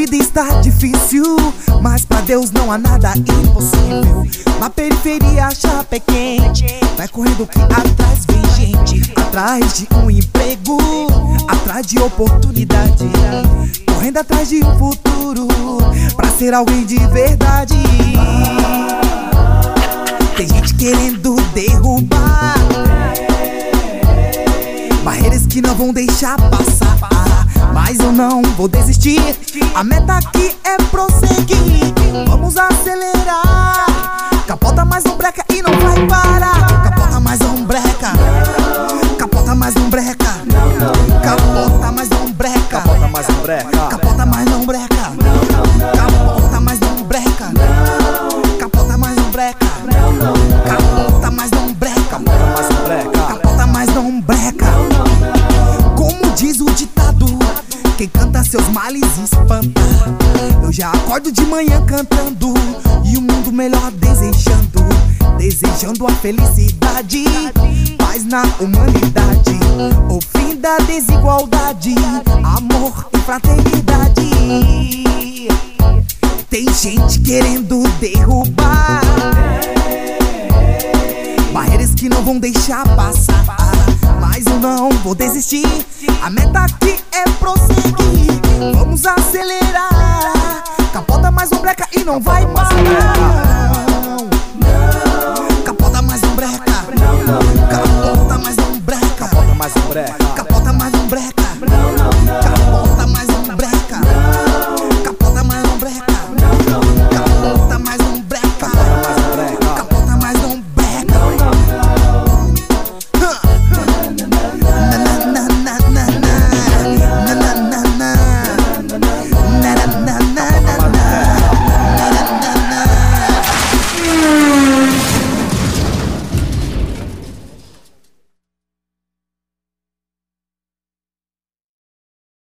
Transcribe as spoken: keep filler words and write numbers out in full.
vida está difícil, mas pra Deus não há nada impossível. Na periferia a chapa é quente, vai correndo que atrás vem gente. Atrás de um emprego, atrás de oportunidade, correndo atrás de um futuro, pra ser alguém de verdade. Tem gente querendo derrubar barreiras que não vão deixar passar, mas eu não vou desistir. A meta aqui é prosseguir. Vamos acelerar. Capota, mas não breca e não vai parar. Capota, mas não breca. Capota, mas não breca. Capota, mas não breca. Capota, mas não breca. Capota, mas não breca. Capota, mas não breca. Capota, mas não breca. Capota, mas não breca. Capota, mas não breca. Capota, mas não breca. Como diz o ditado, quem canta seus males espanta. Eu já acordo de manhã cantando e um mundo melhor desejando, desejando a felicidade, paz na humanidade, o fim da desigualdade, amor e fraternidade. Tem gente querendo derrubar barreiras que não vão deixar passar, mas eu não vou desistir. A meta aqui é prosseguir. Vamos acelerar. Capota, mas não breca e não vai parar.